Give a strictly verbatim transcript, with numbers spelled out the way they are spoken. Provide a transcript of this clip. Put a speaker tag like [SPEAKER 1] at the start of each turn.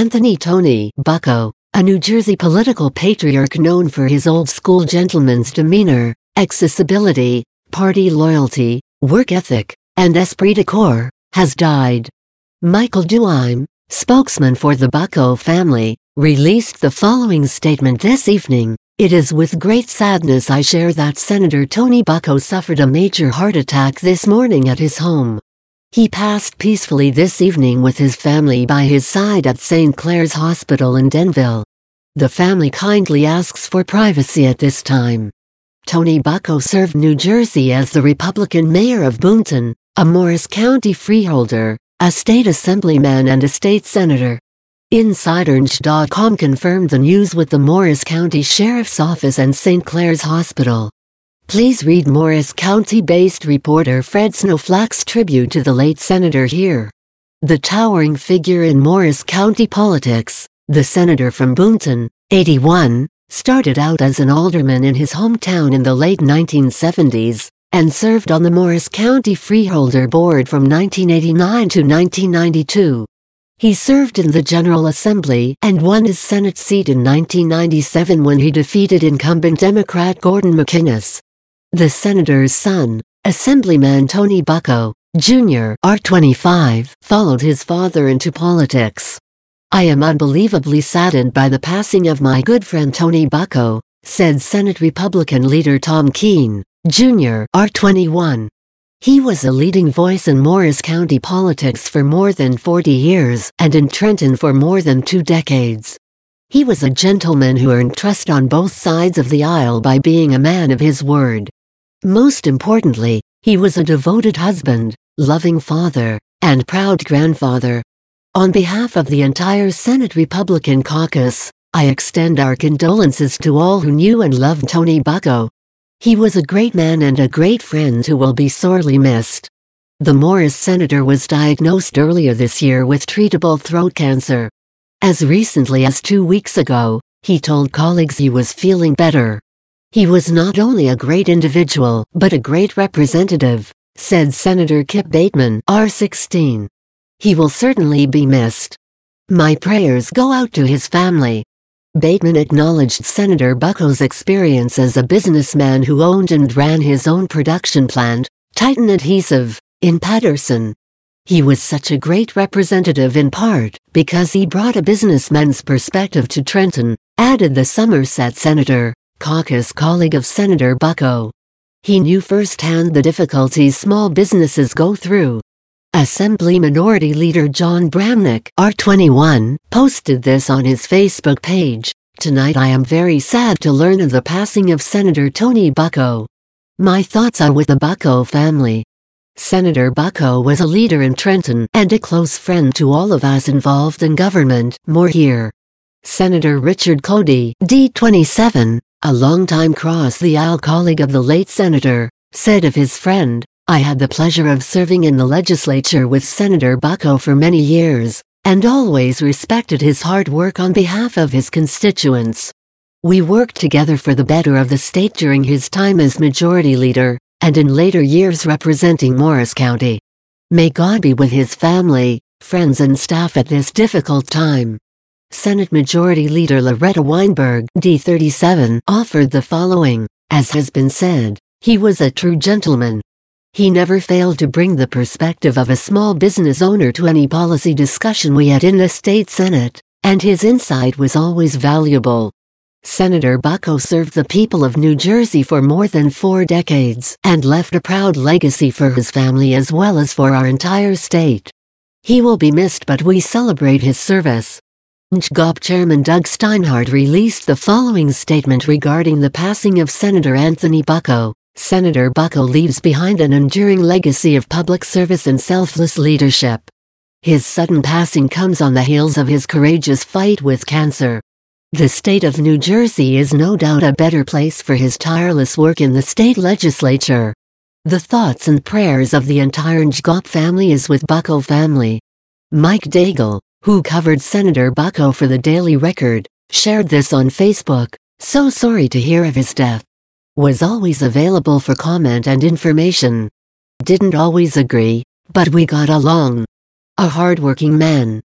[SPEAKER 1] Anthony Tony Bucko, a New Jersey political patriarch known for his old-school gentleman's demeanor, accessibility, party loyalty, work ethic, and esprit de corps, has died. Michael Duime, spokesman for the Bucko family, released the following statement this evening. It is with great sadness I share that Senator Tony Bucko suffered a major heart attack this morning at his home. He passed peacefully this evening with his family by his side at Saint Clare's Hospital in Denville. The family kindly asks for privacy at this time. Tony Bucko served New Jersey as the Republican mayor of Boonton, a Morris County freeholder, a state assemblyman and a state senator. Insidernj dot com confirmed the news with the Morris County Sheriff's Office and Saint Clare's Hospital. Please read Morris County-based reporter Fred Snowflake's tribute to the late senator here. The towering figure in Morris County politics, the senator from Boonton, eighty-one, started out as an alderman in his hometown in the late nineteen seventies, and served on the Morris County Freeholder Board from nineteen eighty-nine to nineteen ninety-two. He served in the General Assembly and won his Senate seat in nineteen ninety-seven when he defeated incumbent Democrat Gordon McInnes. The senator's son, Assemblyman Tony Bucko, Junior R twenty-five, followed his father into politics. I am unbelievably saddened by the passing of my good friend Tony Bucko, said Senate Republican leader Tom Kean, Junior R twenty-one. He was a leading voice in Morris County politics for more than forty years and in Trenton for more than two decades. He was a gentleman who earned trust on both sides of the aisle by being a man of his word. Most importantly, he was a devoted husband, loving father, and proud grandfather. On behalf of the entire Senate Republican caucus, I extend our condolences to all who knew and loved Tony Bucko. He was a great man and a great friend who will be sorely missed. The Morris senator was diagnosed earlier this year with treatable throat cancer. As recently as two weeks ago, he told colleagues he was feeling better. He was not only a great individual but a great representative, said Senator Kip Bateman, R sixteen. He will certainly be missed. My prayers go out to his family. Bateman acknowledged Senator Bucko's experience as a businessman who owned and ran his own production plant, Titan Adhesive, in Paterson. He was such a great representative in part because he brought a businessman's perspective to Trenton, added the Somerset senator, caucus colleague of Senator Bucko. He knew firsthand the difficulties small businesses go through. Assembly Minority Leader John Bramnick, R twenty-one, posted this on his Facebook page. Tonight I am very sad to learn of the passing of Senator Tony Bucko. My thoughts are with the Bucko family. Senator Bucko was a leader in Trenton and a close friend to all of us involved in government. More here. Senator Richard Cody, D twenty-seven, a longtime cross-the-aisle colleague of the late senator, said of his friend, I had the pleasure of serving in the legislature with Senator Bucko for many years, and always respected his hard work on behalf of his constituents. We worked together for the better of the state during his time as Majority Leader, and in later years representing Morris County. May God be with his family, friends and staff at this difficult time. Senate Majority Leader Loretta Weinberg, D thirty-seven, offered the following. As has been said, he was a true gentleman. He never failed to bring the perspective of a small business owner to any policy discussion we had in the state Senate, and his insight was always valuable. Senator Bucko served the people of New Jersey for more than four decades and left a proud legacy for his family as well as for our entire state. He will be missed, but we celebrate his service. N J G O P Chairman Doug Steinhardt released the following statement regarding the passing of Senator Anthony Bucko. Senator Bucko leaves behind an enduring legacy of public service and selfless leadership. His sudden passing comes on the heels of his courageous fight with cancer. The state of New Jersey is no doubt a better place for his tireless work in the state legislature. The thoughts and prayers of the entire N J G O P family is with Bucko family. Mike Daigle, who covered Senator Bucko for the Daily Record, shared this on Facebook. So sorry to hear of his death. Was always available for comment and information. Didn't always agree, but we got along. A hard-working man.